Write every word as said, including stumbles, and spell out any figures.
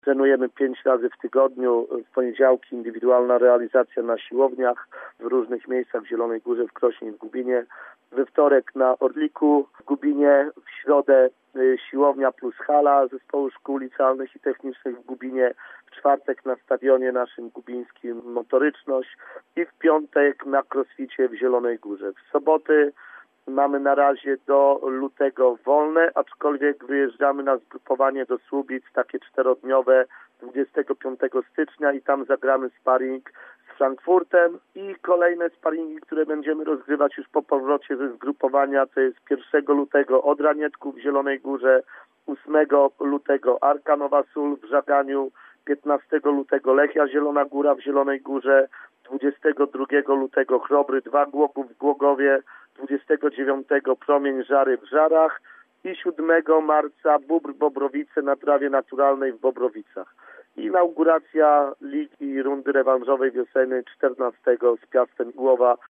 Trenujemy pięć razy w tygodniu, w poniedziałki indywidualna realizacja na siłowniach w różnych miejscach w Zielonej Górze, w Krośnie, w Gubinie. We wtorek na Orliku, w Gubinie, w środę y, siłownia plus hala Zespołu Szkół Licealnych i Technicznych w Gubinie, w czwartek na stadionie naszym gubińskim Motoryczność i w piątek na crossficie w Zielonej Górze. W soboty mamy na razie do lutego wolne, aczkolwiek wyjeżdżamy na zgrupowanie do Słubic, takie czterodniowe, dwudziestego piątego stycznia i tam zagramy sparring z Frankfurtem i kolejne sparingi, które będziemy rozgrywać już po powrocie ze zgrupowania, to jest pierwszego lutego Odra Nietków w Zielonej Górze, ósmego lutego Arka Nowa Sól w Żaganiu, piętnastego lutego Lechia Zielona Góra w Zielonej Górze, dwudziestego drugiego lutego Chrobry dwa Głogów w Głogowie, dwudziestego dziewiątego Promień Żary w Żarach i siódmego marca Bóbr Bobrowice na trawie naturalnej w Bobrowicach. Inauguracja Ligi Rundy Rewanżowej Wiosennej czternastego z Piastem Głowa